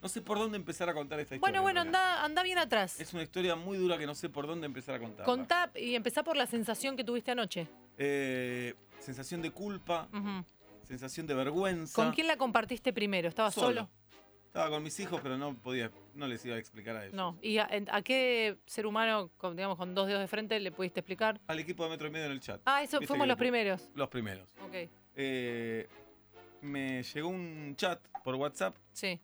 No sé por dónde empezar a contar esta historia. Bueno, anda bien atrás. Es una historia muy dura que no sé por dónde empezar a contar. Contá y empezá por la sensación que tuviste anoche. Sensación de culpa, Ujú. sensación de vergüenza. ¿Con quién la compartiste primero? ¿Estabas solo? Estaba con mis hijos, pero no les iba a explicar a ellos. No. ¿Y a qué ser humano, con 2 dedos de frente, le pudiste explicar? Al equipo de Metro y Medio en el chat. Eso ¿Viste fuimos que los primeros. Los primeros. Ok. Me llegó un chat por WhatsApp. Sí.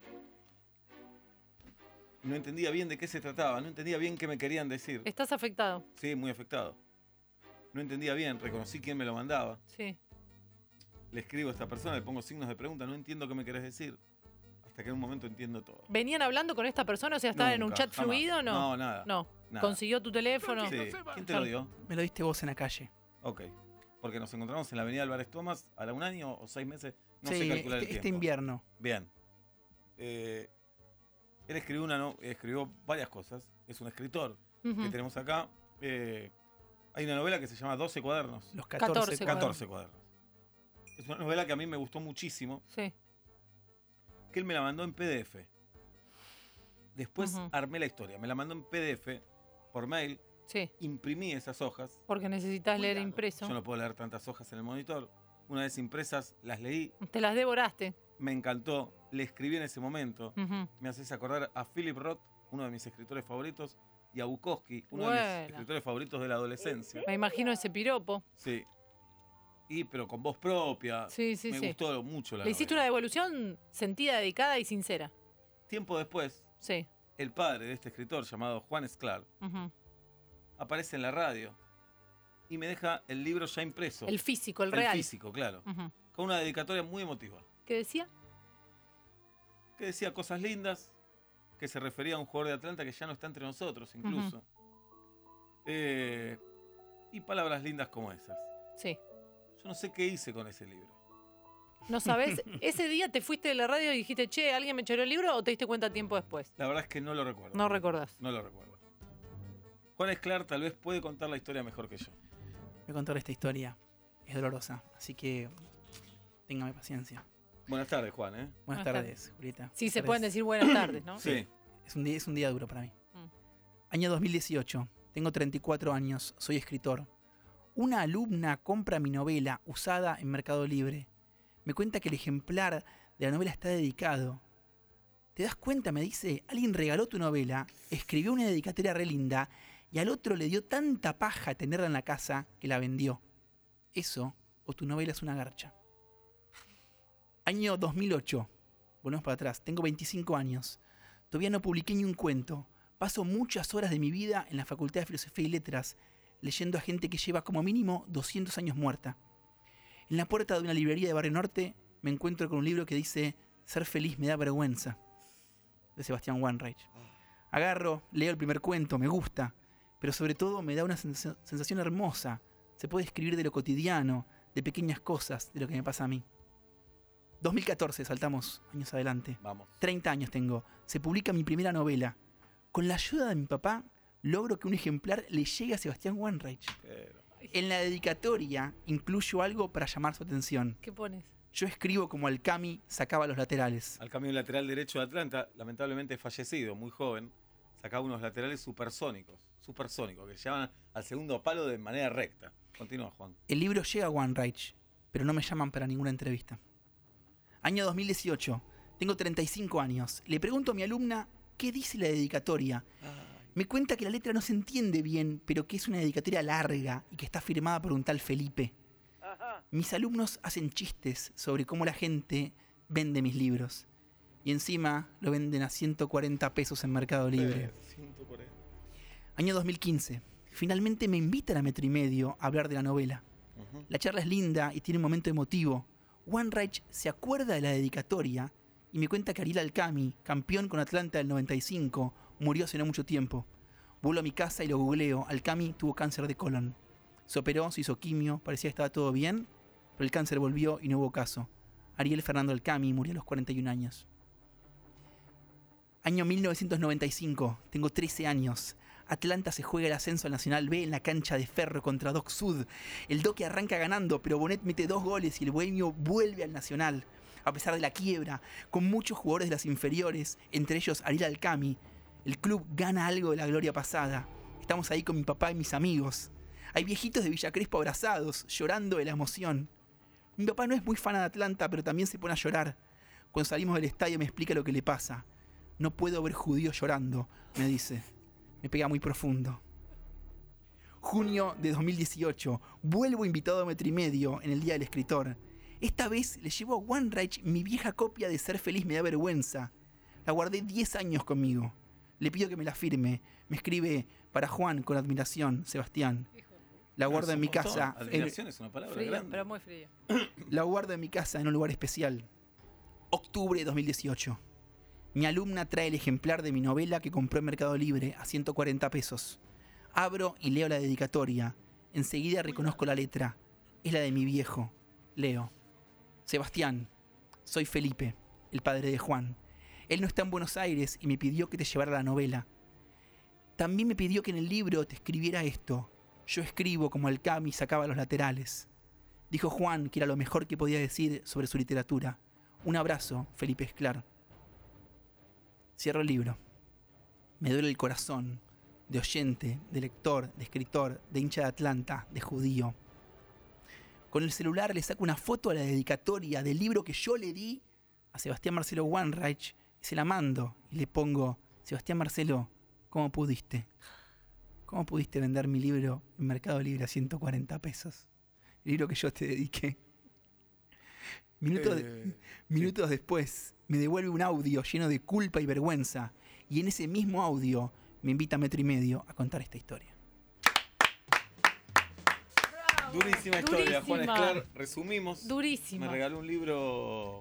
No entendía bien de qué se trataba, no entendía bien qué me querían decir. ¿Estás afectado? Sí, muy afectado. No entendía bien, reconocí quién me lo mandaba. Sí. Le escribo a esta persona, le pongo signos de pregunta, no entiendo qué me querés decir. Hasta que en un momento entiendo todo. ¿Venían hablando con esta persona? O sea, ¿estaban en un Nunca, chat jamás. fluido o no? No, nada. No. Nada. ¿Consiguió tu teléfono? Sí. ¿Quién te lo dio? Me lo diste vos en la calle. Ok. Porque nos encontramos en la avenida Álvarez Thomas a un año o 6 meses. No sí, sé calcular el tiempo. este invierno. Bien. Él escribió varias cosas. Es un escritor que tenemos acá. Hay una novela que se llama 12 cuadernos. Los 14 14 cuadernos. Es una novela que a mí me gustó muchísimo. Sí. Que él me la mandó en PDF. Después armé la historia. Me la mandó en PDF por mail. Sí. Imprimí esas hojas. Porque necesitas leer impreso. Yo no puedo leer tantas hojas en el monitor. Una vez impresas, las leí. Te las devoraste. Me encantó. Le escribí en ese momento. Ujú. Me haces acordar a Philip Roth, uno de mis escritores favoritos, y a Bukowski, uno de Bueno. mis escritores favoritos de la adolescencia. Me imagino ese piropo. Sí. Pero con voz propia. Sí, sí, Me sí. gustó mucho la Le hiciste una novela. devolución sentida, dedicada y sincera. Tiempo después, Sí. el padre de este escritor, llamado Juan Sclar, Ujú. aparece en la radio y me deja el libro ya impreso. El físico, el real. físico, claro. Ujú. Con una dedicatoria muy emotiva. ¿Qué decía? Que decía cosas lindas, que se refería a un jugador de Atlanta que ya no está entre nosotros, incluso. Y palabras lindas como esas. Sí. Yo no sé qué hice con ese libro. ¿No sabés? ¿Ese día te fuiste de la radio y dijiste, che, ¿alguien me choreó el libro o te diste cuenta tiempo después? La verdad es que no lo recuerdo. No recordás. No lo recuerdo. Juan Sclar tal vez puede contar la historia mejor que yo. Voy a contar esta historia. Es dolorosa, así que téngame paciencia. Buenas tardes, Juan, ¿eh? Buenas Buenas tardes, Julieta. Sí, se Buenas pueden tardes. decir buenas tardes, ¿no? Sí. Es un día duro para mí. Mm. Año 2018. Tengo 34 años. Soy escritor. Una alumna compra mi novela usada en Mercado Libre. Me cuenta que el ejemplar de la novela está dedicado. ¿Te das cuenta? Me dice, alguien regaló tu novela, escribió una dedicatoria re linda y al otro le dio tanta paja tenerla en la casa que la vendió. Eso, o tu novela es una garcha. Año 2008. Volvemos para atrás. Tengo 25 años. Todavía no publiqué ni un cuento. Paso muchas horas de mi vida en la Facultad de Filosofía y Letras, leyendo a gente que lleva como mínimo 200 años muerta. En la puerta de una librería de Barrio Norte me encuentro con un libro que dice Ser feliz me da vergüenza, de Sebastián Wanreich. Agarro, leo el primer cuento, me gusta, pero sobre todo me da una sensación hermosa. Se puede escribir de lo cotidiano, de pequeñas cosas, de lo que me pasa a mí. 2014, saltamos años adelante. Vamos. 30 años tengo. Se publica mi primera novela. Con la ayuda de mi papá, logro que un ejemplar le llegue a Sebastián Wanreich. Pero... En la dedicatoria incluyo algo para llamar su atención. ¿Qué pones? Yo escribo como Alcami sacaba los laterales. Al cambio lateral derecho de Atlanta, lamentablemente fallecido, muy joven, sacaba unos laterales supersónicos, que llevan al segundo palo de manera recta. Continúa, Juan. El libro llega a Wanreich, pero no me llaman para ninguna entrevista. Año 2018. Tengo 35 años. Le pregunto a mi alumna qué dice la dedicatoria. Me cuenta que la letra no se entiende bien, pero que es una dedicatoria larga y que está firmada por un tal Felipe. Mis alumnos hacen chistes sobre cómo la gente vende mis libros. Y encima lo venden a 140 pesos en Mercado Libre. 140. Año 2015. Finalmente me invitan a Metro y Medio a hablar de la novela. La charla es linda y tiene un momento emotivo. Wanreich se acuerda de la dedicatoria y me cuenta que Ariel Alcami, campeón con Atlanta del 95, murió hace no mucho tiempo. Vuelvo a mi casa y lo googleo. Alcami tuvo cáncer de colon. Se operó, se hizo quimio, parecía que estaba todo bien, pero el cáncer volvió y no hubo caso. Ariel Fernando Alcami murió a los 41 años. Año 1995, tengo 13 años. Atlanta se juega el ascenso al Nacional B en la cancha de Ferro contra Doc Sud. El Doc arranca ganando, pero Bonet mete 2 goles y el bohemio vuelve al Nacional. a pesar de la quiebra, con muchos jugadores de las inferiores, entre ellos Ariel Alcami. El club gana algo de la gloria pasada. Estamos ahí con mi papá y mis amigos. Hay viejitos de Villa Crespo abrazados, llorando de la emoción. Mi papá no es muy fan de Atlanta, pero también se pone a llorar. Cuando salimos del estadio me explica lo que le pasa. No puedo ver judíos llorando, me dice. Me pega muy profundo. Junio de 2018. Vuelvo invitado a Metro y Medio en el Día del Escritor. Esta vez le llevo a OneRage mi vieja copia de Ser Feliz me da vergüenza. La guardé 10 años conmigo. Le pido que me la firme. Me escribe: para Juan, con admiración, Sebastián. La guardo en mi casa. Admiración es una palabra Frío, grande. pero muy frío. La guardo en mi casa en un lugar especial. Octubre de 2018. Mi alumna trae el ejemplar de mi novela que compró en Mercado Libre a 140 pesos. Abro y leo la dedicatoria. Enseguida reconozco la letra. Es la de mi viejo. Leo: Sebastián, soy Felipe, el padre de Juan. Él no está en Buenos Aires y me pidió que te llevara la novela. También me pidió que en el libro te escribiera esto. Yo escribo como Alcami sacaba los laterales. Dijo Juan que era lo mejor que podía decir sobre su literatura. Un abrazo, Felipe Esclar. Cierro el libro. Me duele el corazón, de oyente, de lector, de escritor, de hincha de Atlanta, de judío. Con el celular le saco una foto a la dedicatoria del libro que yo le di a Sebastián Marcelo OneRage y se la mando y le pongo: Sebastián Marcelo, ¿cómo pudiste? ¿Cómo pudiste vender mi libro en Mercado Libre a 140 pesos? El libro que yo te dediqué. Minutos después me devuelve un audio lleno de culpa y vergüenza, y en ese mismo audio me invita a Metro y Medio a contar esta historia. Durísima historia, Juan Esclar. Resumimos. Durísima. Me regaló un libro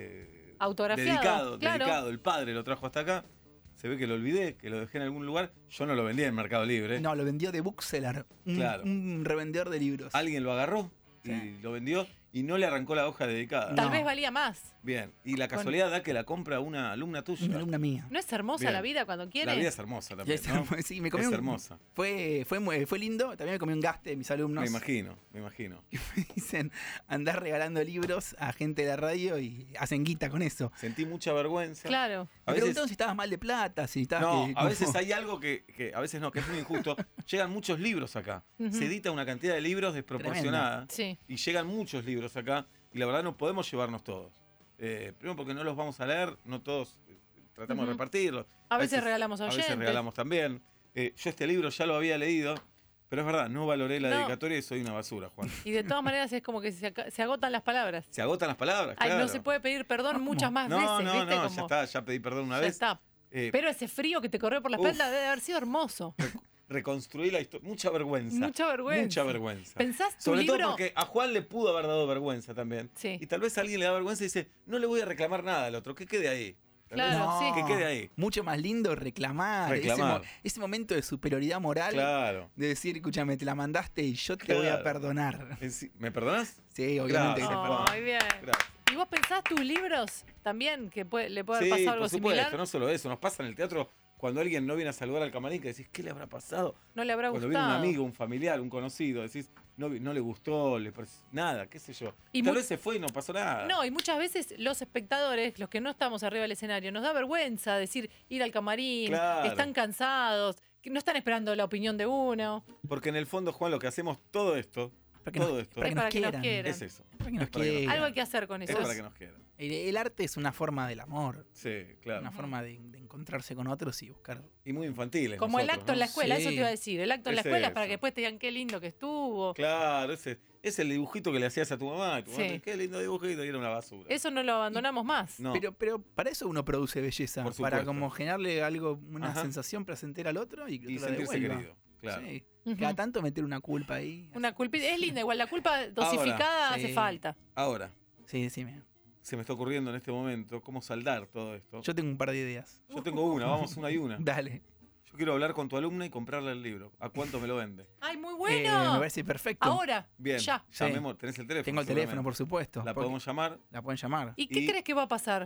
Autografiado. dedicado. El padre lo trajo hasta acá. Se ve que lo olvidé, que lo dejé en algún lugar. Yo no lo vendía en Mercado Libre. No, lo vendió de Bookseller, Claro. un revendedor de libros. Alguien lo agarró y Sí. lo vendió y no le arrancó la hoja dedicada. Tal No. vez valía más. Bien. Y la casualidad da que la compra una alumna tuya. Una alumna mía. ¿No es hermosa Bien. la vida cuando quiere? La vida es hermosa también, Es ¿no? hermosa, sí, me comí Es un- hermosa. Fue lindo, también me comí un gaste de mis alumnos. Me imagino, me imagino. Me dicen: andar regalando libros a gente de la radio y hacen guita con eso. Sentí mucha vergüenza. Claro. A Me veces, preguntaron si estabas mal de plata, si estabas... no, que- a veces hay algo que a veces no, que es muy injusto. Llegan muchos libros acá. Ujú. Se edita una cantidad de libros desproporcionada. Sí. Y llegan muchos libros acá. Y la verdad no podemos llevarnos todos. Primero porque no los vamos a leer, no todos tratamos de Ujú. repartirlos. A veces regalamos a A oyentes. veces regalamos también. Yo este libro ya lo había leído, pero es verdad, no valoré la No. dedicatoria y soy una basura, Juan. Y de todas maneras es como que se agotan las palabras. Se agotan las palabras, Ay, claro. no se puede pedir perdón ¿Cómo? muchas más No, veces, no, ¿viste? no, Como, ya está, ya pedí perdón una ya vez. está. Eh, Pero ese frío que te corrió por la Uf. espalda debe haber sido hermoso. reconstruí la historia. Mucha vergüenza. Mucha vergüenza. Mucha vergüenza. ¿Pensás tu Sobre libro? todo porque a Juan le pudo haber dado vergüenza también. Sí. Y tal vez a alguien le da vergüenza y dice, no le voy a reclamar nada al otro, que quede ahí. ¿Entendés? Claro, sí. Que quede ahí. Mucho más lindo reclamar. Reclamar. Ese momento de superioridad moral. Claro. De decir: escúchame, te la mandaste y yo te voy a Claro. perdonar. ¿Me perdonás? Sí, obviamente que te Gracias, perdono. Ay, bien. Gracias. ¿Y vos pensás tus libros también que le puede haber Sí, pasado algo por supuesto, similar? no solo eso. Nos pasa en el teatro cuando alguien no viene a saludar al camarín que decís, ¿qué le habrá pasado? No le habrá Cuando gustado. viene un amigo, un familiar, un conocido, decís, no le gustó, nada, qué sé yo. Y Tal mu- vez se fue y no pasó nada. No, y muchas veces los espectadores, los que no estamos arriba del escenario, nos da vergüenza decir ir al camarín, Claro. están cansados, que no están esperando la opinión de uno. Porque en el fondo, Juan, lo que hacemos todo esto Para que todo nos- esto para que para nos que nos quieran. quieran. es eso. Para que nos Es para que nos quieran. Algo hay que hacer con Es eso. para que nos quieran. El arte es una forma del amor. Sí, claro. Una forma de encontrarse con otros y buscar. Y muy infantiles. Como el nosotros, acto en la ¿no? escuela, Sí. eso te iba a decir. El acto en la Es escuela es para eso. que después te digan qué lindo que estuvo. Claro, ese es el dibujito que le hacías a tu mamá. Y tu mamá Sí. te, qué lindo dibujito, y era una basura. Eso no lo abandonamos más. No. Pero para eso uno produce belleza. Por Para supuesto. como generarle algo, una Ajá. sensación placentera al otro y que Y otro la sentirse devuelva. querido. Claro. Sí. Ujú. Cada tanto meter una culpa ahí. Una culpa. Es linda, igual la culpa dosificada sí. hace falta. Ahora, Sí, decime. se me está ocurriendo en este momento cómo saldar todo esto. Yo tengo un par de ideas. Yo tengo una, vamos una y una. Dale. Yo quiero hablar con tu alumna y comprarle el libro. ¿A cuánto me lo vende? ¡Ay, muy Me bueno! parece perfecto. Ahora, Bien, ya. Sí. llamemos, tenés el teléfono. Tengo el teléfono, seguramente. por supuesto. La porque podemos llamar. la pueden llamar. ¿Y qué Y- crees que va a pasar?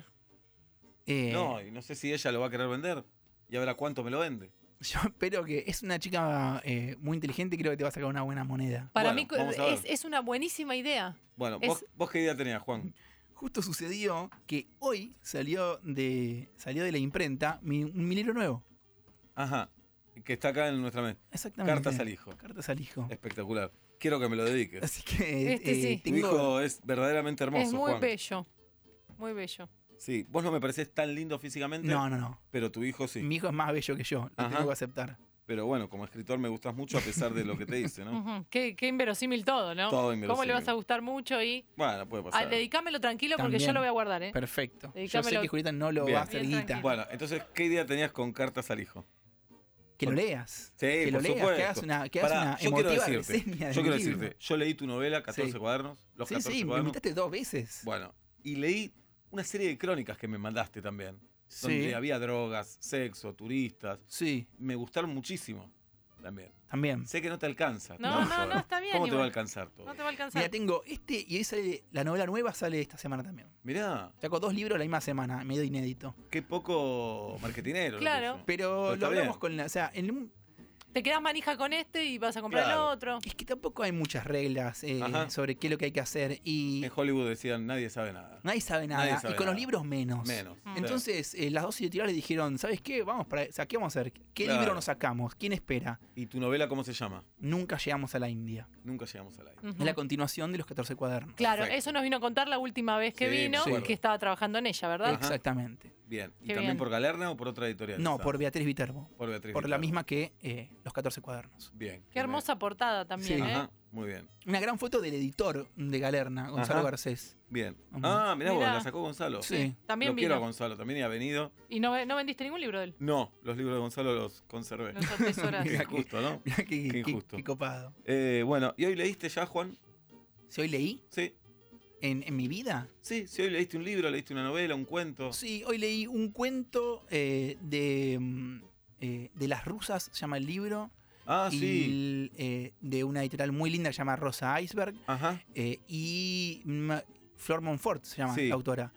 No, y no sé si ella lo va a querer vender. Y a ver a cuánto me lo vende. Yo espero que es una chica muy inteligente y creo que te va a sacar una buena moneda. Para Bueno, mí vamos a ver. es una buenísima idea. Bueno, Es- vos qué idea tenías, Juan. justo sucedió que hoy salió de la imprenta mi libro nuevo. Ajá. Que está acá en nuestra mesa. Exactamente. Cartas al hijo. Cartas al hijo. Espectacular. Quiero que me lo dediques. Así que Sí. Tu hijo es verdaderamente hermoso, Es muy Juan. bello. Muy bello. Sí, vos no me pareces tan lindo físicamente, No. pero tu hijo sí. Mi hijo es más bello que yo, lo Ajá. tengo que aceptar. Pero bueno, como escritor me gustas mucho a pesar de lo que te dice, ¿no? Ujú. Qué inverosímil todo, ¿no? Todo ¿Cómo le inverosímil. vas a gustar mucho? Y Bueno, puede pasar. dedicámelo tranquilo porque También. yo lo voy a guardar, ¿eh? Perfecto. Yo sé Dedícamelo. que Julieta no lo Bien. va a hacer Bien guita. tranquilo. Bueno, entonces, ¿qué idea tenías con Cartas al hijo? Que lo leas. Sí, que lo por leas, supuesto. que hagas Pará, una yo quiero emotiva decirte, reseña yo del quiero libro. decirte, yo leí tu novela, 14 Sí. cuadernos, los 14 Sí, me cuadernos. invitaste 2 veces. Bueno, y leí una serie de crónicas que me mandaste también, Sí. donde había drogas, sexo, turistas. Sí, Me gustaron muchísimo también. también. Sé que no te alcanza. No, está bien. ¿Cómo te va a igual. alcanzar todo? No te va a alcanzar. Mira, tengo y hoy sale la novela nueva, sale esta semana también. Mirá, Saco 2 libros la misma semana, medio inédito. qué poco marketinero. lo Claro. tuyo. Pero está lo hablamos bien. con la. O sea, Te quedas manija con este y vas a comprar el Claro. otro. es que tampoco hay muchas reglas Ajá. sobre qué es lo que hay que hacer. Y En Hollywood decían, nadie sabe nada. nadie sabe nada. Nadie sabe y con los nada. libros menos. Menos. Mm. Entonces, las 2 editoriales dijeron, ¿sabes qué? Vamos para. O sea, ¿qué vamos a hacer? ¿Qué Claro. libro nos sacamos? ¿Quién espera? ¿Y tu novela cómo se llama? Nunca llegamos a la India. Nunca llegamos al aire. Ujú. Es la continuación de los 14 cuadernos. Claro, Perfecto. eso nos vino a contar la última vez que Sí, me vino, acuerdo. que estaba trabajando en ella, ¿verdad? Ajá. Exactamente. Bien. ¿Y Qué también bien. por Galerna o por otra editorial? No, esa? por Beatriz Viterbo. Por Beatriz. Por la Viterbo. misma que los 14 cuadernos. Bien. Qué hermosa portada también, Sí. ¿eh? Ajá, muy bien. Una gran foto del editor de Galerna, Gonzalo Ajá. Garcés. Bien. Ajá. Ah, mirá vos, Mirá. la sacó Gonzalo. Sí. También Lo quiero a vino. Gonzalo también y ha venido. Y no vendiste ningún libro de él. No, los libros de Gonzalo los conservé. Los atesoras. Qué injusto, ¿no? Mirá Qué qué injusto. qué copado. Bueno, ¿y hoy leíste ya, Juan? Si hoy leí Sí. en mi vida, Sí, si hoy leíste un libro, leíste una novela, un cuento. sí, hoy leí un cuento de las rusas, se llama el libro. Ah, sí. y, de una editorial muy linda que se llama Rosa Iceberg. Ajá. Y Flor Monfort se llama Sí. la autora.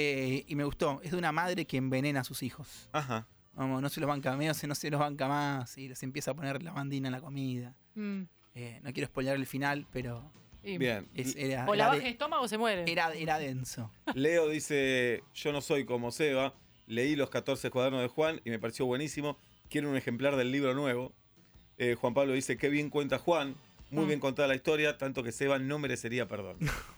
Y me gustó. Es de una madre que envenena a sus hijos. Ajá. Vamos, no se los banca, no se los banca más y les empieza a poner lavandina en la comida. Mm. No quiero spoilear el final, pero Y- Bien. era, O la era, baja de estómago o se muere. era denso. Leo dice, yo no soy como Seba, leí los 14 cuadernos de Juan y me pareció buenísimo, quiero un ejemplar del libro nuevo. Juan Pablo dice, qué bien cuenta Juan, muy Mm. bien contada la historia, tanto que Seba no merecería perdón.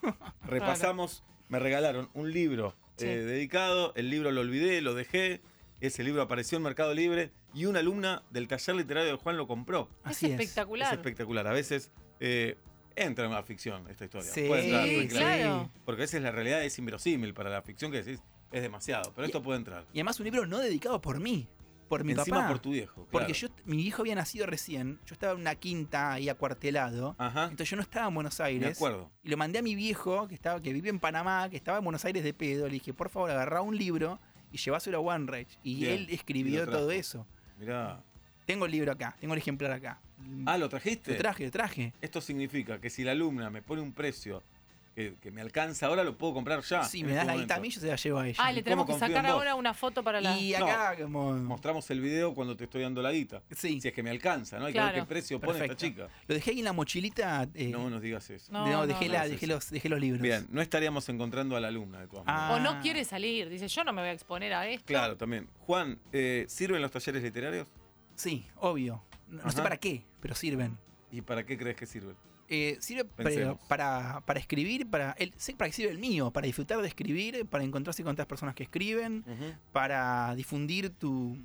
Repasamos, me regalaron un libro Sí. dedicado, el libro lo olvidé, lo dejé, ese libro apareció en Mercado Libre y una alumna del taller literario de Juan lo compró. Así es es. espectacular. Es espectacular, a veces entra en la ficción esta historia. Sí, Puede entrar, Sí, tranquilamente. claro. Porque a veces la realidad es inverosímil para la ficción que decís es demasiado, pero esto puede entrar. Y además un libro no dedicado por mí, por mi Encima papá. por tu viejo. Porque claro. mi hijo había nacido recién, yo estaba en una quinta ahí acuartelado, Ajá, entonces yo no estaba en Buenos me Aires. acuerdo. Y lo mandé a mi viejo, que vive en Panamá, que estaba en Buenos Aires de pedo. Le dije, por favor, agarrá un libro y lleváselo a OneRage. Y Bien, él y escribió lo trajo. todo eso. Mirá. Tengo el libro acá, tengo el ejemplar acá. Ah, ¿lo trajiste? Lo traje. Esto significa que si la alumna me pone un precio que me alcanza ahora, lo puedo comprar ya. Sí, en me da este la momento. guita a mí, yo se la llevo a ella. Ah, le tenemos que confío en sacar vos? ahora una foto para la... Y acá como... Mostramos el video cuando te estoy dando la guita. Sí, Si es que me alcanza, ¿no? Hay que Claro. ver qué precio pone esta perfecto. chica. Lo dejé ahí en la mochilita. No nos digas eso. No, dejé, no, la- no. dejé los libros. Bien, no estaríamos encontrando a la alumna de todas maneras. Ah. O no quiere salir. Dice, yo no me voy a exponer a esto. Claro, también. Juan, ¿sirven los talleres literarios? Sí, obvio. No sé Ajá. para qué, pero sirven. ¿Y para qué crees que sirven? Sirve Pensemos. para escribir, sé para qué sirve el mío, para disfrutar de escribir, para encontrarse con otras personas que escriben, Ujú. para difundir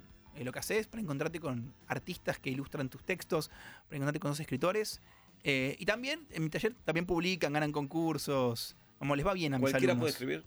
lo que haces, para encontrarte con artistas que ilustran tus textos, para encontrarte con otros escritores. Y también en mi taller también publican, ganan concursos. Como les va bien a mis ¿Cualquiera alumnos. puede escribir?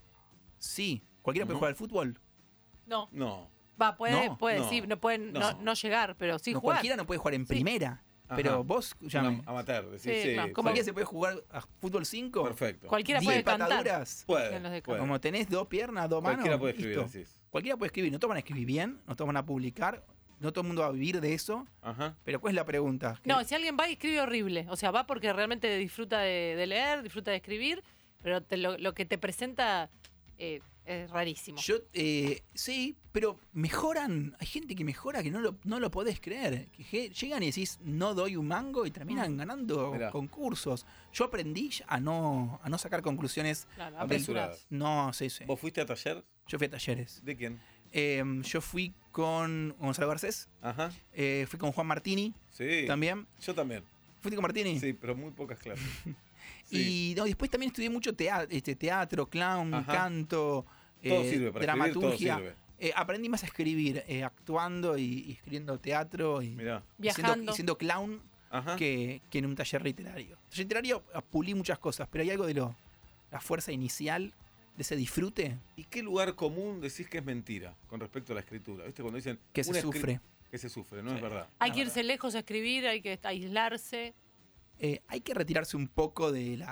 Sí, cualquiera puede Ujú. jugar al fútbol. No. No. Va, puede, No, puede, no, sí. No pueden no. no llegar, pero sí No, jugar. cualquiera no puede jugar en Sí. primera. Ajá. Pero vos, ya Un amateur, decís, Sí, sí, claro. sí. ¿Cómo ¿cualquiera se puede jugar a fútbol 5? Perfecto. Cualquiera 10 puede cantar. pataduras. Puede, En los de puede. Como tenés 2 piernas, 2 manos. Cualquiera puede escribir, listo. decís. Cualquiera puede escribir. No todos van a escribir bien, no todos van a publicar, no todo el mundo va a vivir de eso. Ajá. Pero ¿cuál es la pregunta? No, si alguien va y escribe horrible. O sea, va porque realmente disfruta de leer, disfruta de escribir, pero lo que te presenta es rarísimo. Yo, sí, Pero mejoran, hay gente que mejora que no lo podés creer. Que llegan y decís, no doy un mango y terminan ganando Mirá. concursos. Yo aprendí a no sacar conclusiones. Claro, Apresuradas. No, sí. ¿Vos fuiste a taller? Yo fui a talleres. ¿De quién? Yo fui con Gonzalo Garcés, Ajá. fui con Juan Martini Sí. también. Yo también. ¿Fuiste con Martini? Sí, pero muy pocas clases. Sí. Y no, después también estudié mucho teatro, clown, Ajá. canto, Todo sirve para escribir, todo dramaturgia. sirve. Aprendí más a escribir, actuando y escribiendo teatro y Mirá. Viajando. y siendo clown Ajá. que en un taller literario. En taller literario pulí muchas cosas, pero hay algo de la fuerza inicial, de ese disfrute ¿Y qué lugar común decís que es mentira con respecto a la escritura? ¿Viste? Cuando dicen que se una sufre. que se sufre, no Sí. es verdad. Hay La que irse lejos a escribir, hay que aislarse. Hay que retirarse un poco del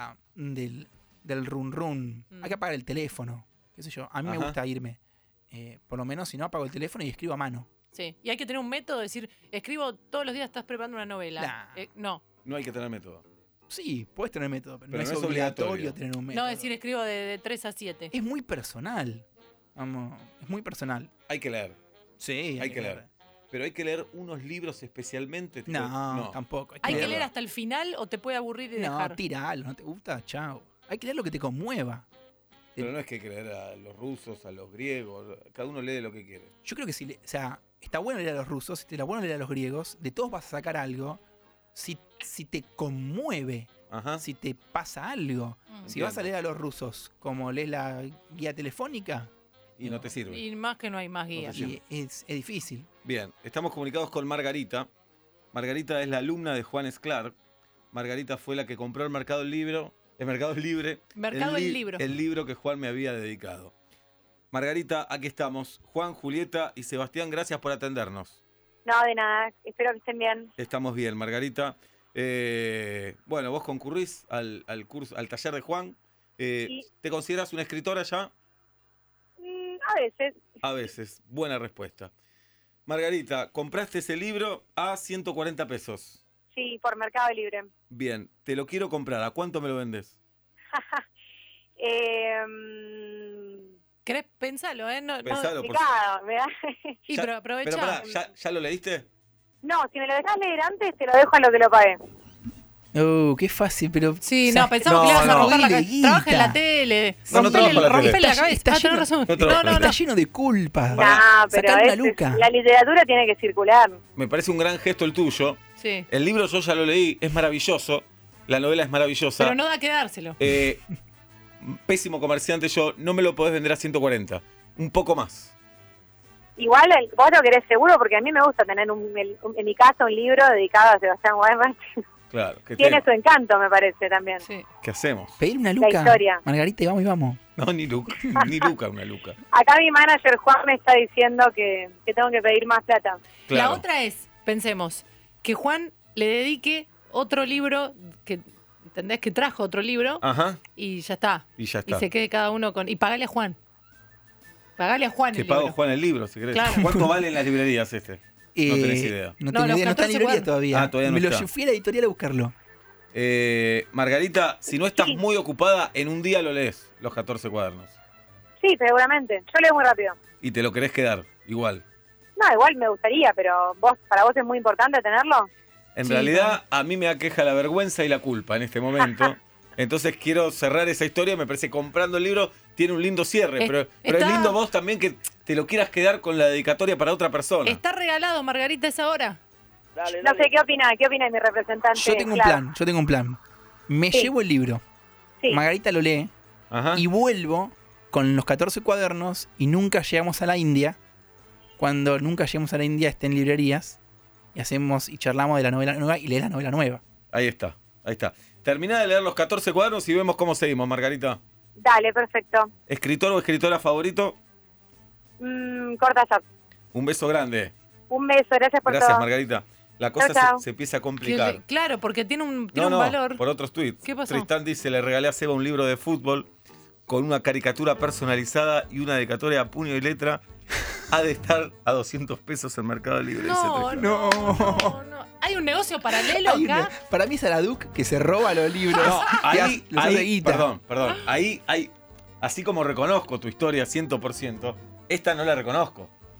run run. Mm. Hay que apagar el teléfono, qué sé yo. A mí me Ajá. gusta irme. Por lo menos si no apago el teléfono y escribo a mano. Sí. Y hay que tener un método, decir, escribo todos los días, estás preparando una novela. Nah. No. No hay que tener método. Sí, puedes tener método, pero, Pero no no es es obligatorio obligatorio. tener un método. No decir escribo de 3 a 7. Es muy personal. Vamos, es muy personal. Hay que leer. Sí, Hay que leer. Pero hay que leer unos libros especialmente. tipo- No, tampoco. ¿Hay que leerlo. leer hasta el final o te puede aburrir y No, dejar? tiralo, no te gusta, chao. Hay que leer lo que te conmueva. Pero no es que hay que leer a los rusos, a los griegos. Cada uno lee lo que quiere. Yo creo que o sea, está bueno leer a los rusos, está bueno leer a los griegos, de todos vas a sacar algo. Si te conmueve, Ajá. si te pasa algo. Si vas a leer a los rusos como lees la guía telefónica, Y no te sirve. Y más que no hay más guías. te sirve. y es difícil. Bien, estamos comunicados con Margarita. Margarita es la alumna de Juan Esclar. Margarita fue la que compró el Mercado Libre. Mercado del Libro. El libro que Juan me había dedicado. Margarita, aquí estamos. Juan, Julieta y Sebastián, gracias por atendernos. No, de nada. Espero que estén bien. Estamos bien, Margarita. Bueno, vos concurrís al curso, al taller de Juan. Sí. ¿Te consideras una escritora ya? A veces. A veces. Buena respuesta. Margarita, compraste ese libro a 140 pesos. Sí, por Mercado Libre. Bien, te lo quiero comprar. ¿A cuánto me lo vendes? ¿Querés? Pensalo, ¿eh? No, Pensalo, por Complicado, ¿verdad? Y Ya- pero aprovecha. Pero pará, ¿ya lo leíste? No, si me lo dejas leer antes, te lo dejo a lo que lo pagué. Qué fácil, pero. Sí, o sea, no, pensamos no, que le ibas a no. romper la Dile cabeza. Trabaja en la guita. tele. No, no trabajo en la tele. rompele la cabeza. Está Tenés lleno- razón. no trabajo en la No, Está lleno de culpa. No, pero Sacar una es- luca. la literatura tiene que circular. Me parece un gran gesto el tuyo. Sí. El libro yo ya lo leí, es maravilloso. La novela es maravillosa. Pero no da que dárselo. Pésimo comerciante yo, no me lo podés vender a 140. Un poco más. Igual vos lo querés seguro, porque a mí me gusta tener en mi casa un libro dedicado a Sebastián Weimar. Claro. Tiene su encanto, me parece, también. Sí. ¿Qué hacemos? Pedir una La luca. historia. Margarita, y vamos. No, ni Luca, ni Luca, una Luca. Acá mi manager Juan me está diciendo que tengo que pedir más plata. Claro. La otra es, pensemos, que Juan le dedique otro libro, que ¿entendés? Que trajo otro libro Ajá, y ya está. y ya Y está. se quede cada uno con... Y pagale a Juan. Pagale a Juan Te el pago, libro. Juan, el libro, si querés. Claro. ¿Cuánto vale en las librerías este? No tenés idea. No No, tengo los idea, no está en 14 librería cuadros. todavía. Ah, todavía no Me lo está. fui a la editorial a buscarlo. Margarita, si no estás Sí. muy ocupada, en un día lo lees, los 14 cuadernos. Sí, seguramente. Yo leo muy rápido. Y te lo querés quedar, igual. No, igual me gustaría, pero para vos es muy importante tenerlo. En Sí, realidad, a mí me aqueja la vergüenza y la culpa en este momento. Entonces quiero cerrar esa historia. Me parece que comprando el libro tiene un lindo cierre. Pero es está- lindo vos también que te lo quieras quedar con la dedicatoria para otra persona. ¿Está regalado, Margarita, esa hora? No sé, ¿qué opina mi representante? Yo tengo un plan. Me Sí. llevo el libro. Sí. Margarita lo lee Ajá. y vuelvo con los 14 cuadernos y nunca llegamos a la India. Cuando nunca lleguemos a la India esté en librerías y charlamos de la novela nueva y lees la novela nueva. Ahí está, ahí está. Terminá de leer los 14 cuadernos y vemos cómo seguimos, Margarita. Dale, perfecto. ¿Escritor o escritora favorito? Cortázar. Un beso grande. Un beso, gracias por Gracias, todo. Margarita. La cosa Chau, chau. se empieza a complicar. Claro, porque tiene un No, valor. por otros tweets. ¿Qué pasó? Tristán dice, le regalé a Seba un libro de fútbol con una caricatura personalizada y una dedicatoria a puño y letra. Ha de estar a 200 pesos en Mercado Libre. dice No, Tristán. no. ¿Hay un negocio paralelo Hay acá? para mí es Araduc que se roba los libros. No, que ahí, los hace guita. perdón. Ahí, así como reconozco tu historia 100%, esta no la reconozco.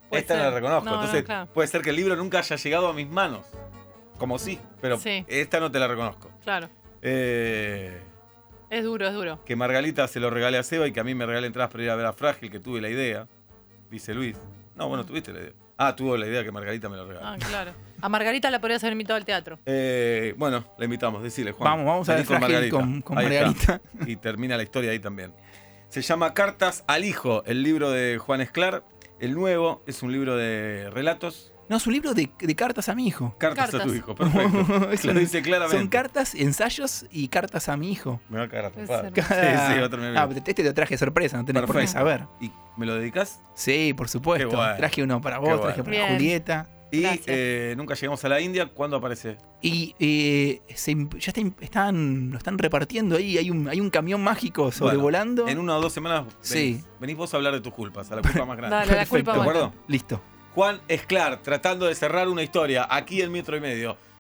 Puede esta no ser. la reconozco. No, no, Entonces, claro. puede ser que el libro nunca haya llegado a mis manos. Como sí, pero Sí. esta no te la reconozco. Claro. Eh, Es duro, es duro. que Margarita se lo regale a Seba y que a mí me regale entradas para ir a ver a Frágil, que tuve la idea, dice Luis. No, bueno, tuviste la idea. Ah, tuvo la idea que Margarita me lo regale. Ah, claro. A Margarita la podrías haber invitado al teatro. Bueno, la invitamos, decile, Juan. Vamos a ver Vení Frágil con Ahí está. Margarita. Y termina la historia ahí también. Se llama Cartas al Hijo, el libro de Juan Esclar. El nuevo es un libro de relatos. No, es un libro de cartas a mi hijo. Cartas a Cartas. tu hijo, perfecto. Es Lo un- dice claramente. Son cartas, ensayos y cartas a mi hijo. Me va a cagar a Puede trompadas. ser. Sí, sí, va a terminar Ah, bien. pero este te lo traje de sorpresa, no tenés por qué Perfecto. saber. ¿Y me lo dedicas? Sí, por supuesto. Qué bueno. Traje uno para Qué vos, bueno. traje para Bien. Julieta. Y Gracias. nunca llegamos a la India. ¿Cuándo aparece? Y ya lo están repartiendo ahí. Hay un camión mágico sobrevolando. En 1 o 2 semanas venís, Sí. venís vos a hablar de tus culpas, a la culpa más grande. Dale, la culpa ¿De más acuerdo? Listo. Juan Esclar, tratando de cerrar una historia aquí en Metro y Medio.